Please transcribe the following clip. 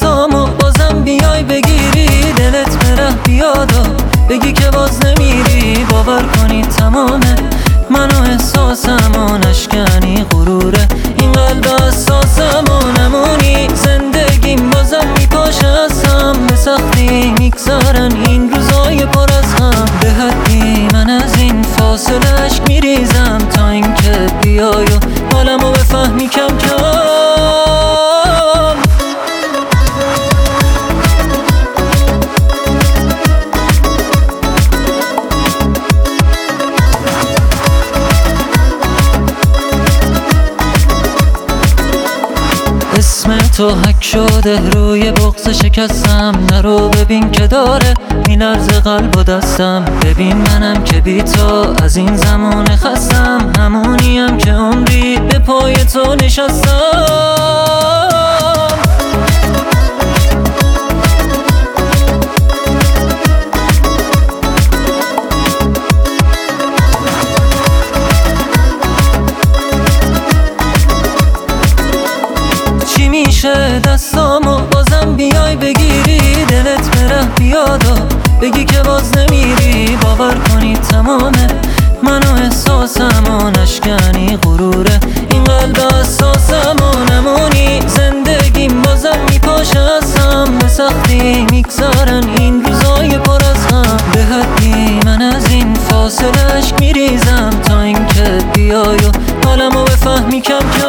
دستامو بازم بیای بگیری، دلت بره بیاد و بگی که باز نمیری. باور کنی تمامه من و احساسم و نشکنی غروره این قلب حساسم و نمونی. زندگیم بازم میپاشه ازم، به سختی میگذارن این روزای پر از غم. به حدی من از این فاصله اشک میریزم تا اینکه بیای و حالمو بفهمی کم کم. اسم تو حک شده روی بغض شکستم، نرو ببین که داره میلرزه قلب و دستم. ببین منم که بی تو از این زمان خستم، همونیم که عمری به پای تو نشستم. چی میشه دستامو بازم بیای بگیری، دلت بره بیاد و بگی که باز نمیری. باور کنی تمامه من و احساسم و نشکنی غروره این قلب حساسم و نمونی. زندگیم بازم میپاشه ازم، به سختی میگذارن این روزای پر از غم. به حدی من از این فاصله اشک میریزم تا اینکه بیای و حالمو بفهمی کم کم.